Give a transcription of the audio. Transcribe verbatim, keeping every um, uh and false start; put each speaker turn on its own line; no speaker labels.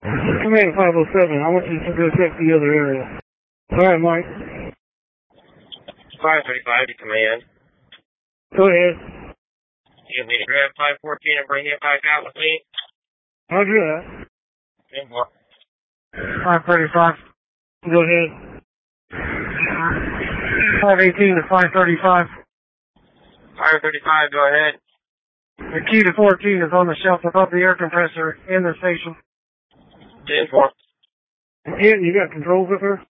Command five oh seven, I want you to go check the other area. Alright, Mike.
five thirty-five to command.
Go ahead.
You need to grab five fourteen and bring it back out with me?
Roger that.
ten four.
five thirty-five. Go ahead. five eighteen to five thirty-five.
five thirty-five, go ahead.
The key to fourteen is on the shelf above the air compressor in the station.
ten four.
Yeah, you got controls with her?